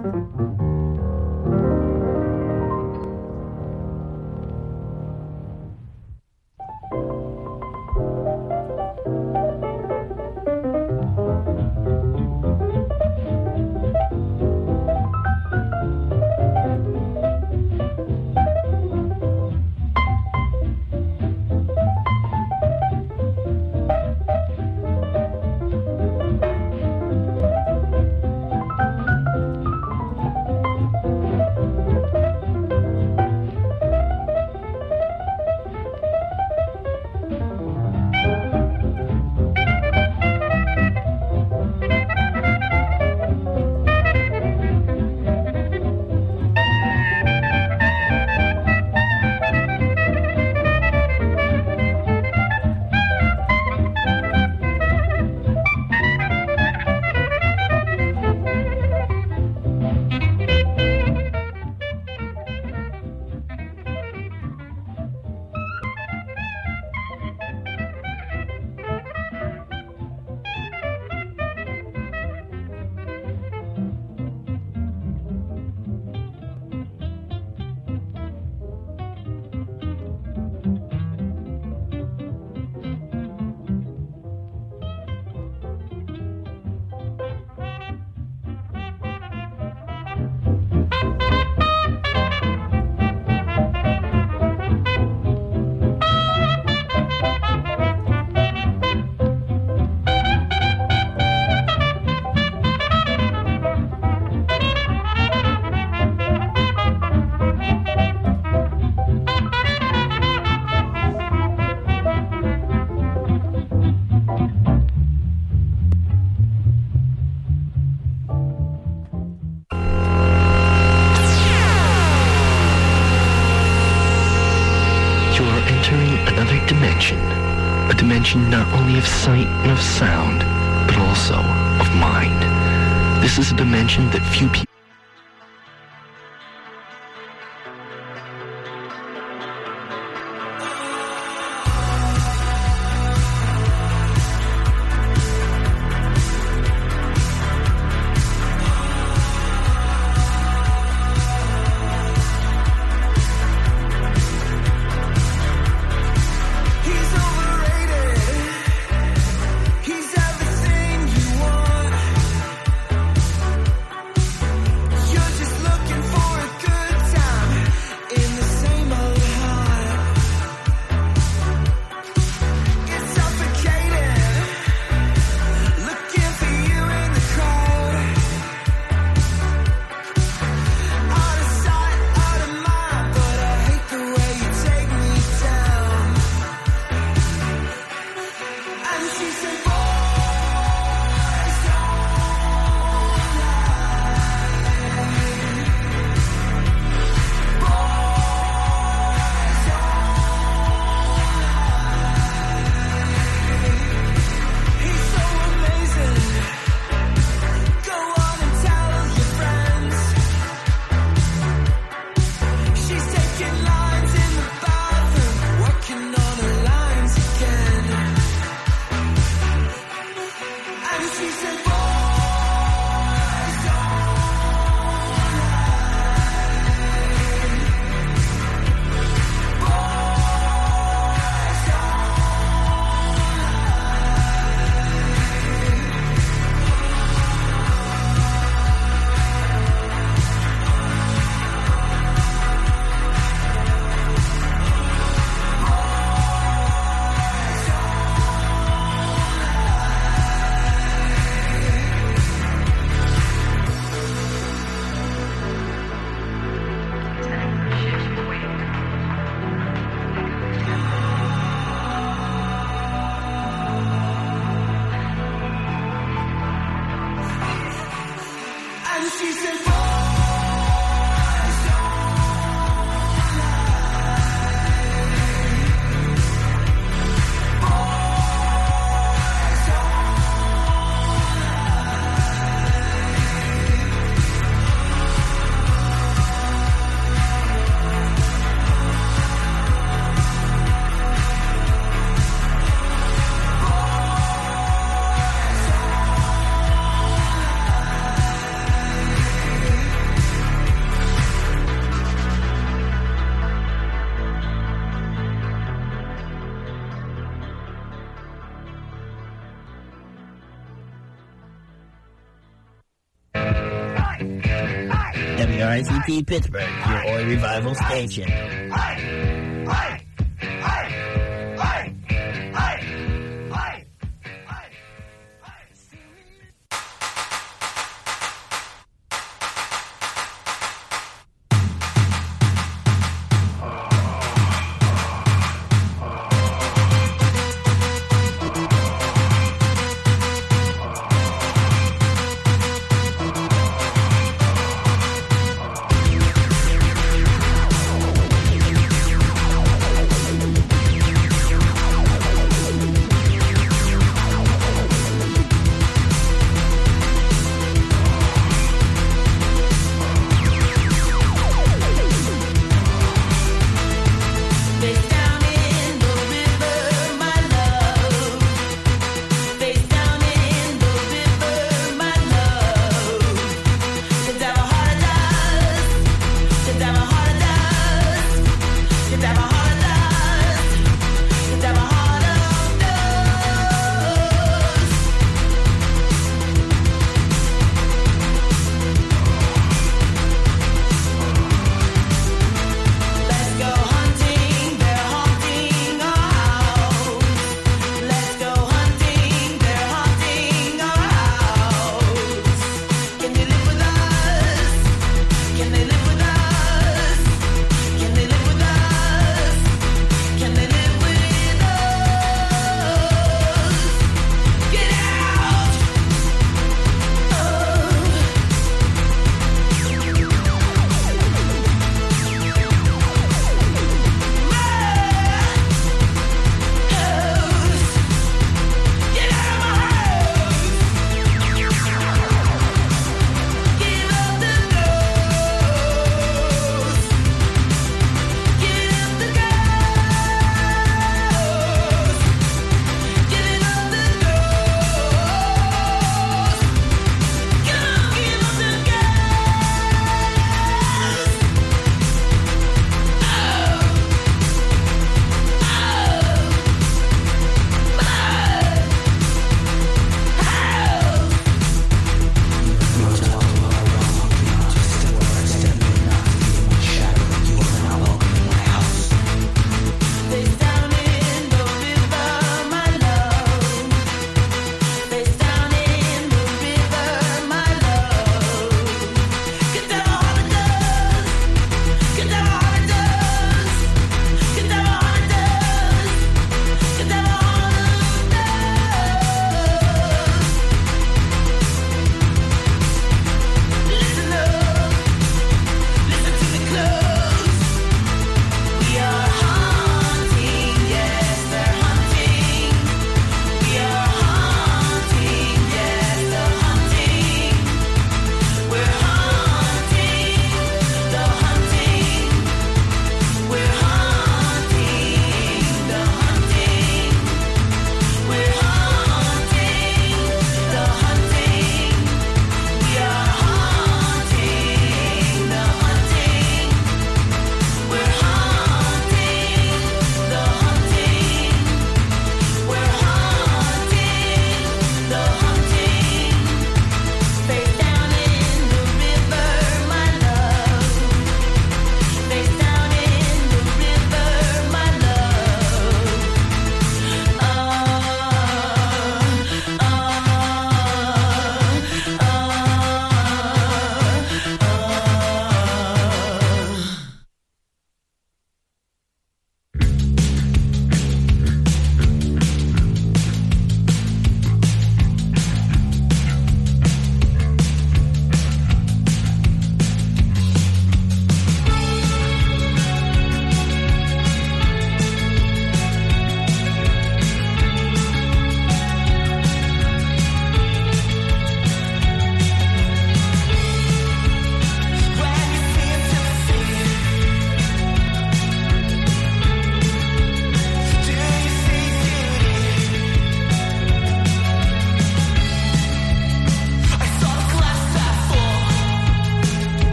A dimension not only of sight and of sound, but also of mind. This is a dimension that few people WRCT Pittsburgh, your Oi Revival station.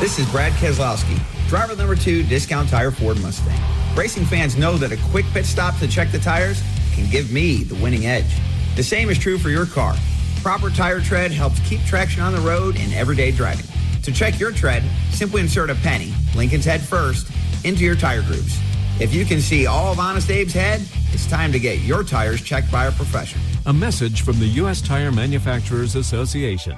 This is Brad Keselowski, driver number 2, Discount Tire Ford Mustang. Racing fans know that a quick pit stop to check the tires can give me the winning edge. The same is true for your car. Proper tire tread helps keep traction on the road in everyday driving. To check your tread, simply insert a penny, Lincoln's head first, into your tire grooves. If you can see all of Honest Abe's head, it's time to get your tires checked by a professional. A message from the U.S. Tire Manufacturers Association.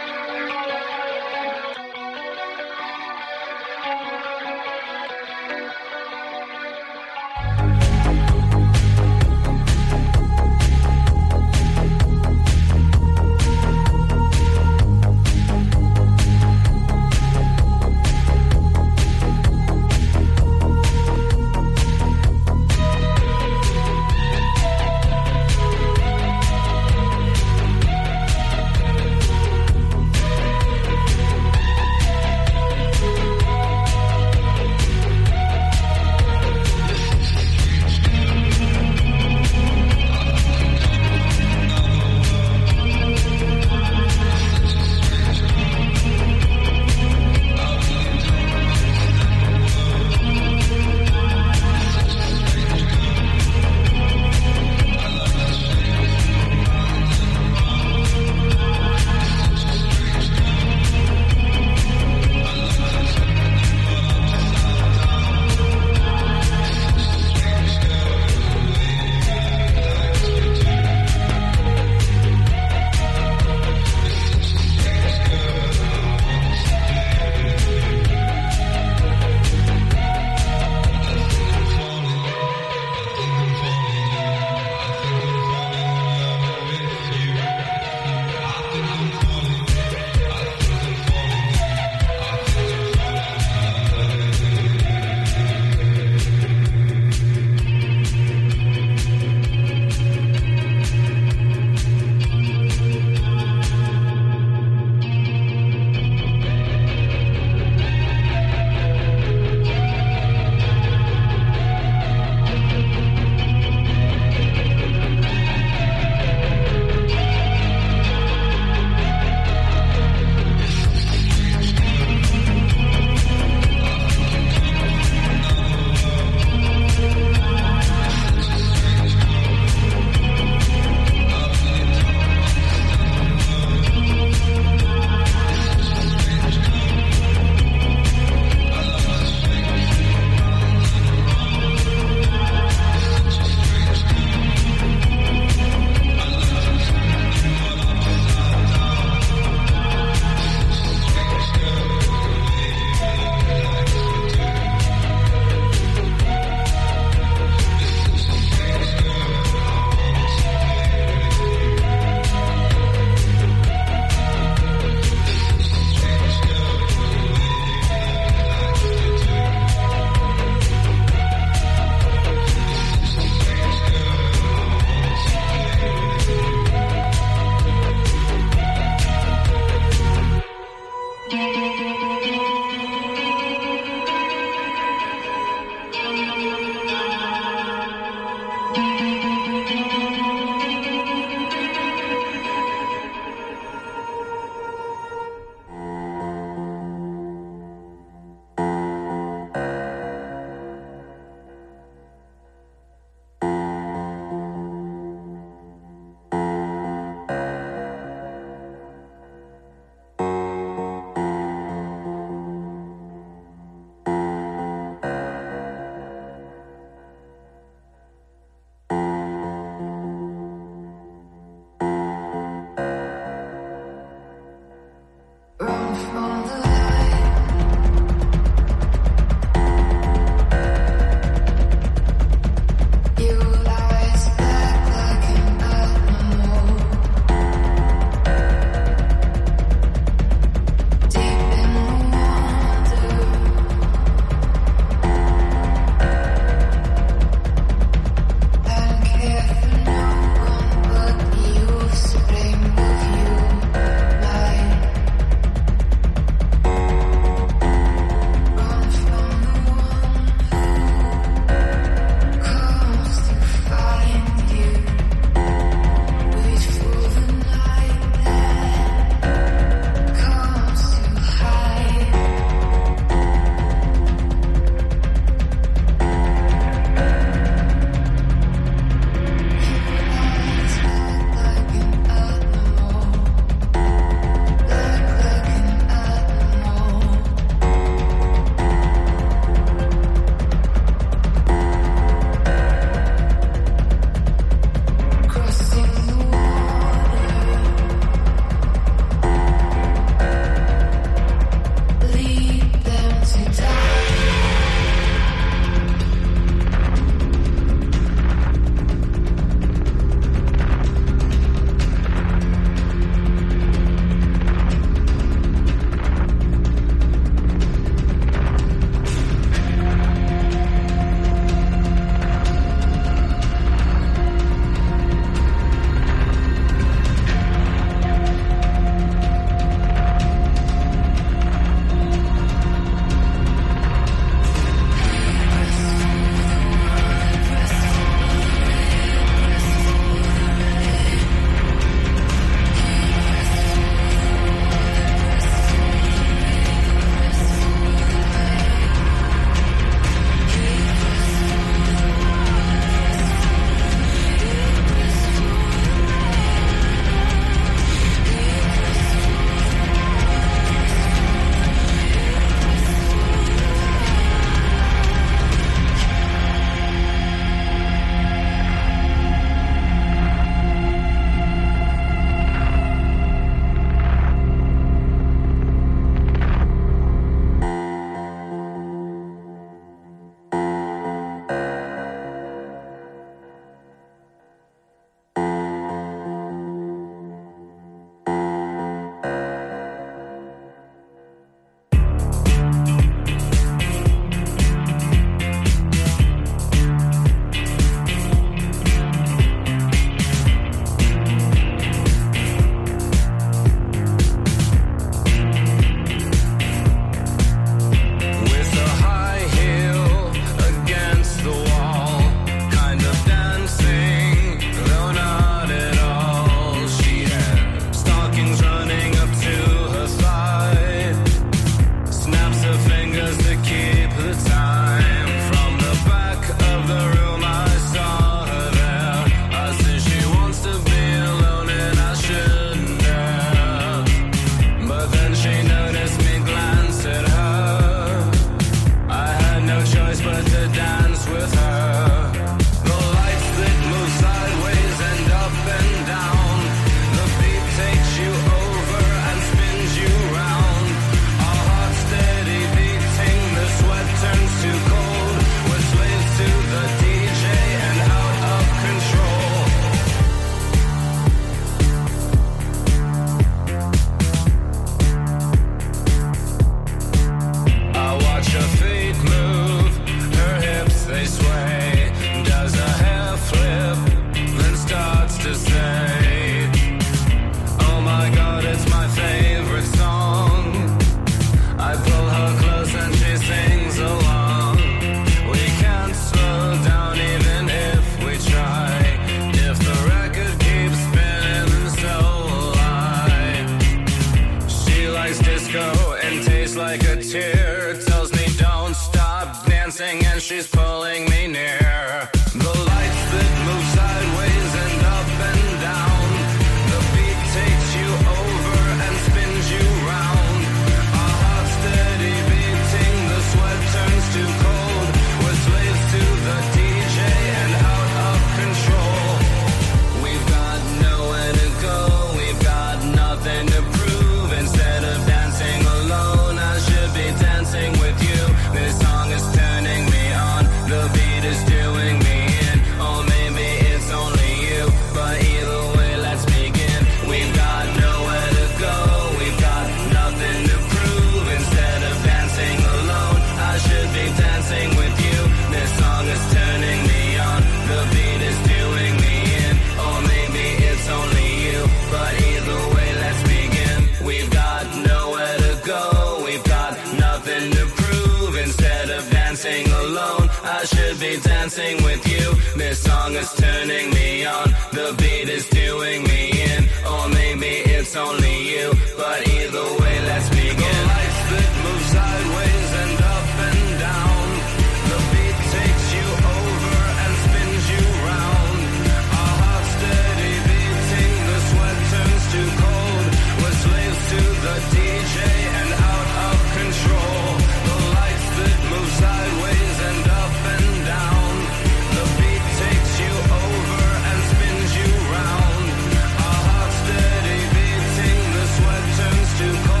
here. Tells me don't stop dancing and she's pulling me near. The lights that move sideways and up and down. The beat takes you over and spins you round. Our hearts steady beating, the sweat turns to cold. We're slaves to the DJ and out of control. We've got nowhere to go, we've got nothing to prove. Instead of dancing alone, I should be dancing with you. This song is turning me on, the beat is doing me in. Or maybe it's only you, but either way, let's begin. We've got nowhere to go, we've got nothing to prove. Instead of dancing alone, I should be dancing with you. This song is turning me on, the beat is doing me in. Or maybe it's only you, but either way, let's begin. We've got nowhere to go, we've got nothing to prove. Instead of dancing alone, I should be dancing with you. This song is turning me on, the beat is doing me in. Or maybe it's only you, but either way, let's begin. The lights that move sideways and up and down. The beat takes you over and spins you round. Our hearts steady beating, the sweat turns to cold. We're slaves to the DJ and out of control. The lights that move sideways and up and down. The beat takes you over and spins you round. Our hearts steady beating, the sweat turns to cold.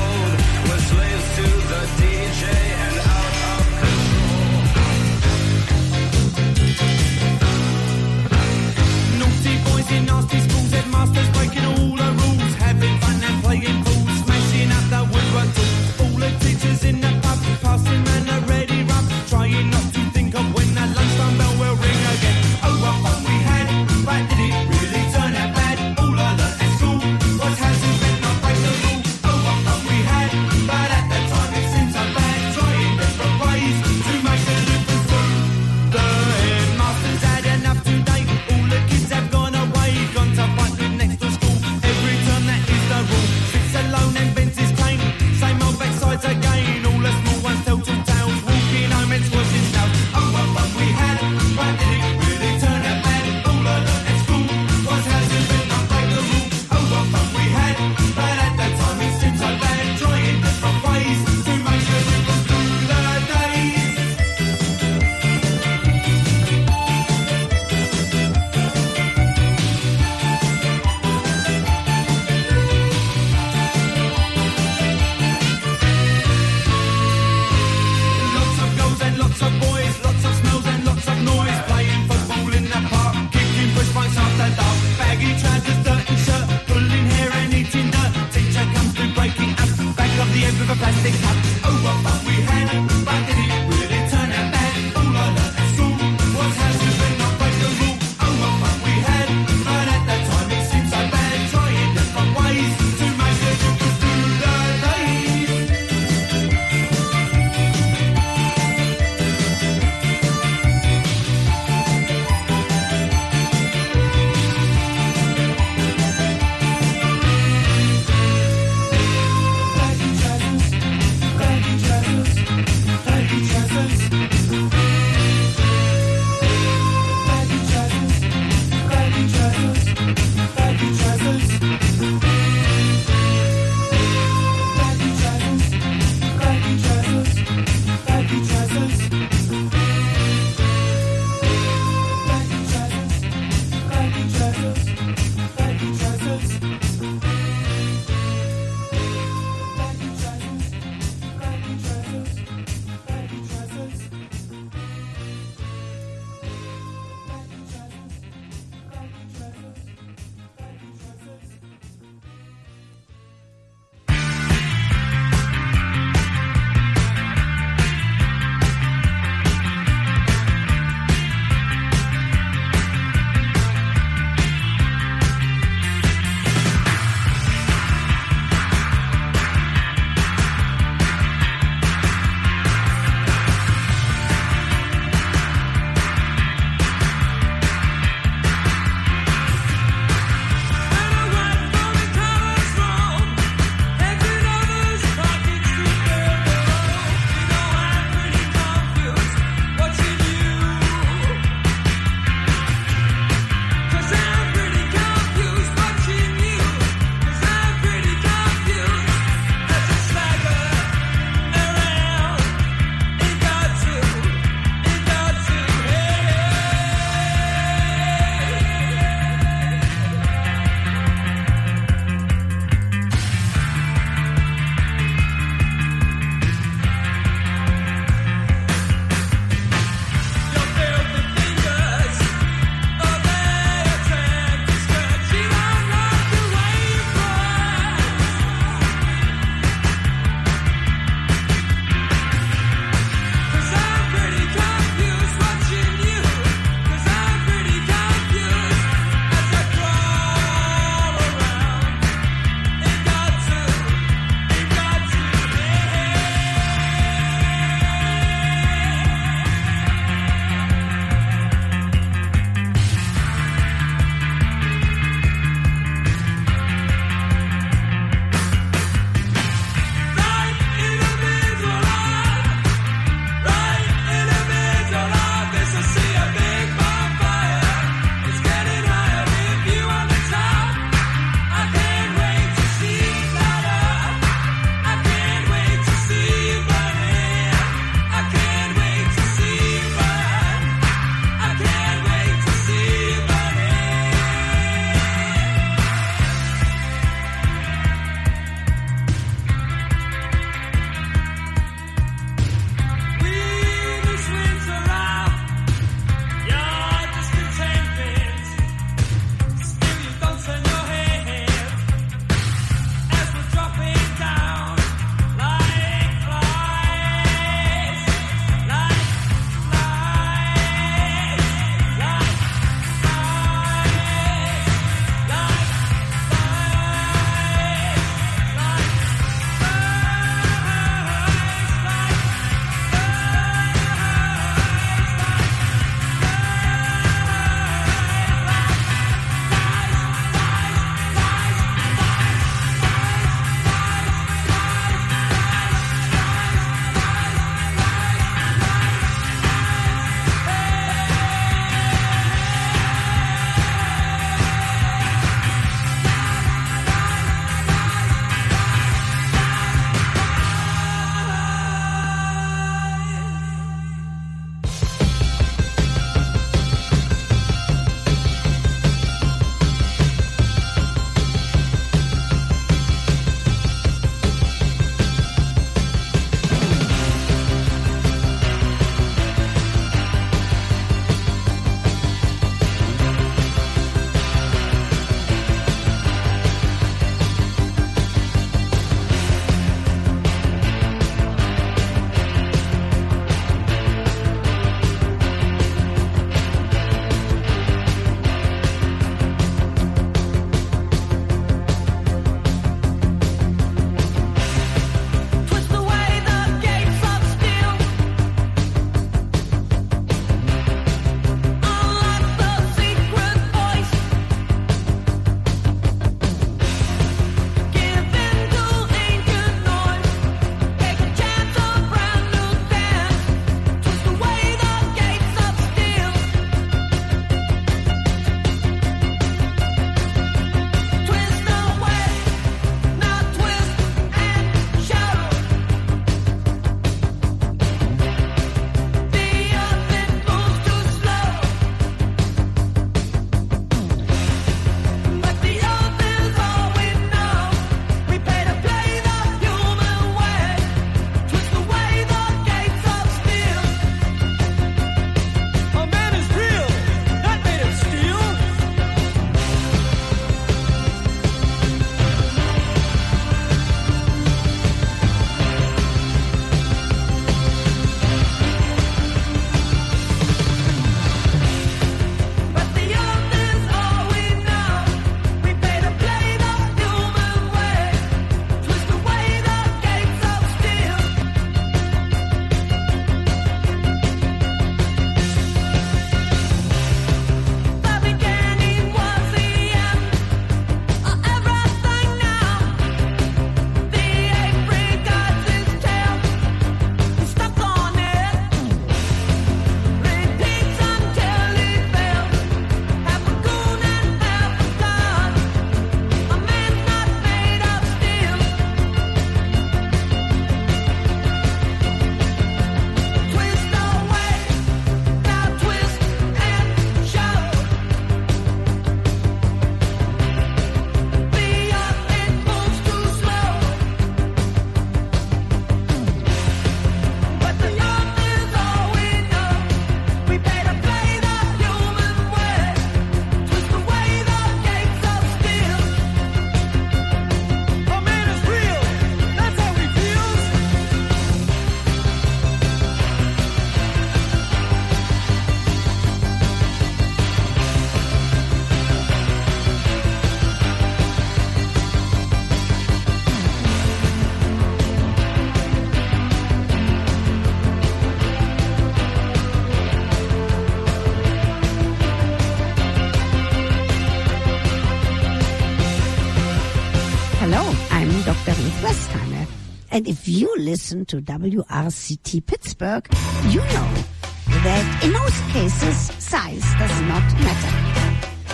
And if you listen to WRCT Pittsburgh, you know that in most cases, size does not matter.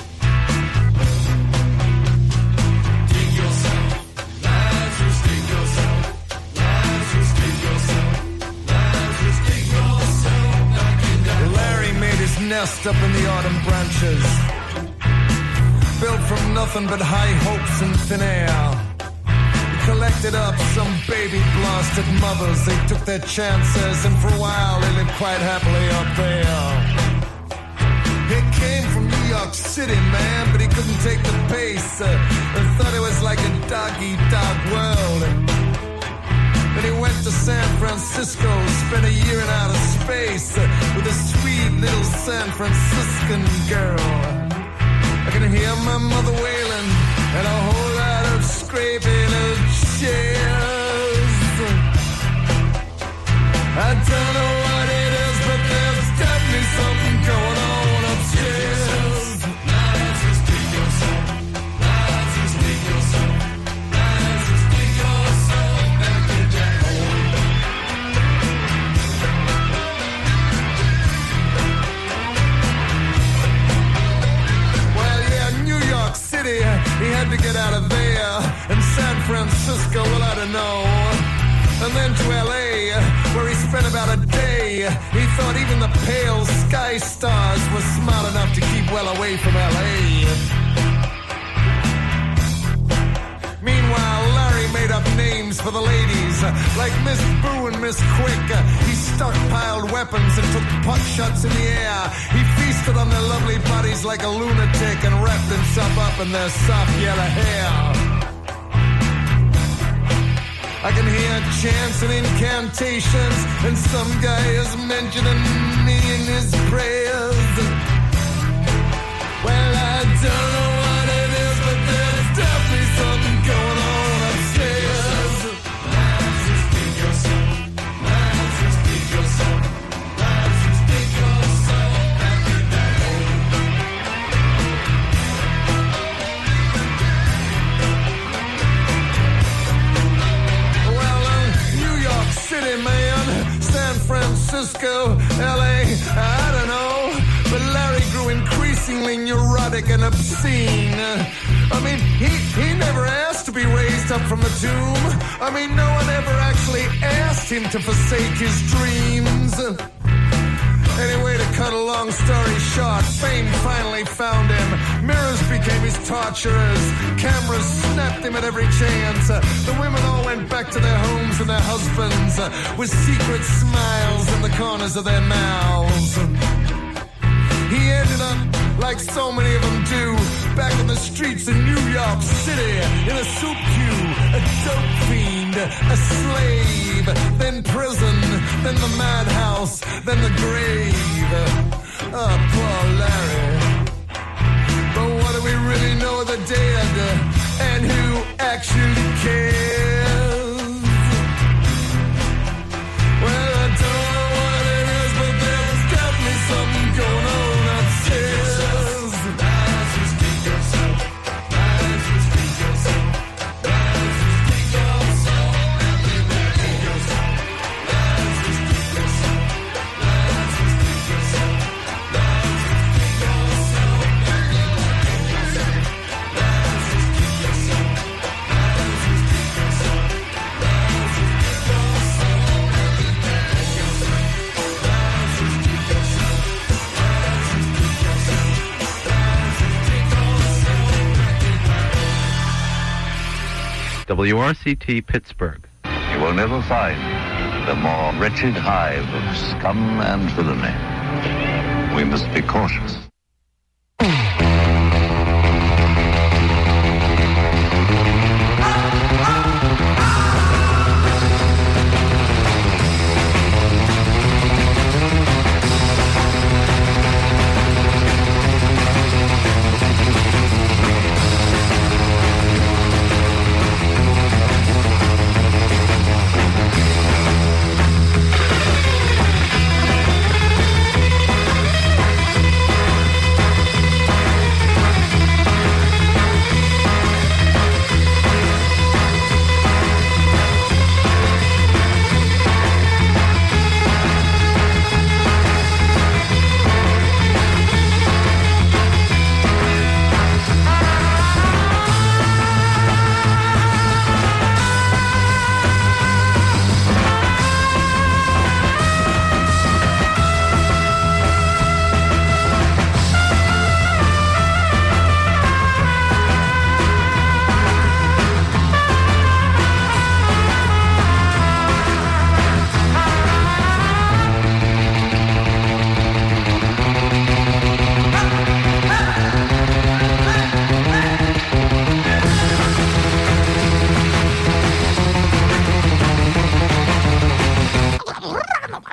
Nest up in the autumn branches, built from nothing but high hopes and thin air. He collected up some baby blasted mothers. They took their chances, and for a while they lived quite happily up there. He came from New York City, man, but he couldn't take the pace. And thought it was like a dog-eat-dog world. Then he went to San Francisco, spent a year in outer space with a sweet little San Franciscan girl. I can hear my mother wailing and a whole lot of scraping of chairs. I don't know what it is, but there's definitely something going on upstairs. He had to get out of there. And San Francisco, well, I don't know. And then to L.A., where he spent about a day. He thought even the pale sky stars were smart enough to keep well away from L.A. Meanwhile, Larry made up names for the ladies, like Miss Boo and Miss Quick. He stockpiled weapons and took pot shots in the air. He feasted on their lovely bodies like a lunatic and wrapped himself up in their soft yellow hair. I can hear chants and incantations, and some guy is mentioning me in his prayers. Well, I don't know what it is, but there's definitely something going on upstairs. City, man, San Francisco, L.A., I don't know, but Larry grew increasingly neurotic and obscene. I mean, he never asked to be raised up from the tomb. I mean, no one ever actually asked him to forsake his dreams. Anyway, to cut a long story short, fame finally found him. Mirrors became his torturers. Cameras snapped him at every chance. The women all went back to their homes and their husbands with secret smiles in the corners of their mouths. He ended up, like so many of them do, back on the streets in New York City, in a soup queue, a dope fiend, a slave, then prison, then the madhouse, then the grave. Oh, poor Larry. But what do we really know of the dead, and who actually cares? Well, I don't know what it is, but there's definitely something going on upstairs. WRCT Pittsburgh. You will never find the more wretched hive of scum and villainy. We must be cautious.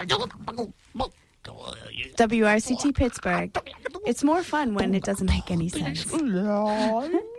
WRCT Pittsburgh. It's more fun when it doesn't make any sense.